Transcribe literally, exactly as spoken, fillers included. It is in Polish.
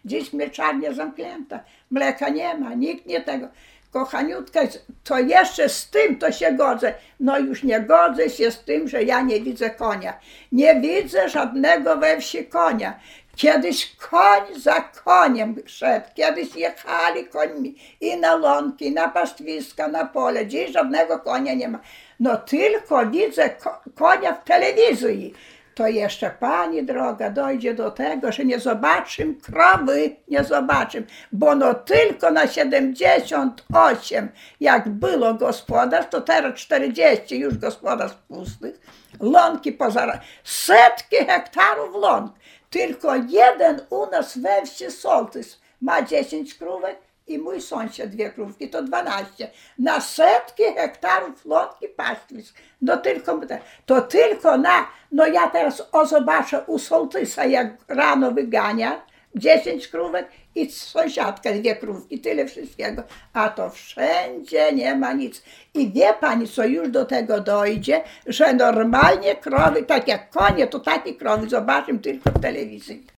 Dziś mleczarnia zamknięta, mleka nie ma, nikt nie tego. Kochaniutka, to jeszcze z tym to się godzę. No już nie godzę się z tym, że ja nie widzę konia. Nie widzę żadnego we wsi konia. Kiedyś koń za koniem szedł, kiedyś jechali końmi i na łąki, i na pastwiska, na pole. Dziś żadnego konia nie ma. No tylko widzę konia w telewizji. To jeszcze, pani droga, dojdzie do tego, że nie zobaczymy krowy, nie zobaczymy, bo no tylko na siedemdziesiąt osiem, jak było gospodarstw, to teraz czterdzieści już gospodarstw pustych, łąki poza, setki hektarów łąk. Tylko jeden u nas we wsi sołtys ma dziesięć krówek i mój sąsiad dwie krówki, to dwanaście. Na setki hektarów łąki pastwisk. No tylko, to tylko na, no ja teraz o zobaczę u sołtysa, jak rano wygania dziesięć krówek i sąsiadka dwie krówki, tyle wszystkiego. A to wszędzie nie ma nic. I wie pani, co już do tego dojdzie, że normalnie krowy, tak jak konie, to takie krowy zobaczymy tylko w telewizji.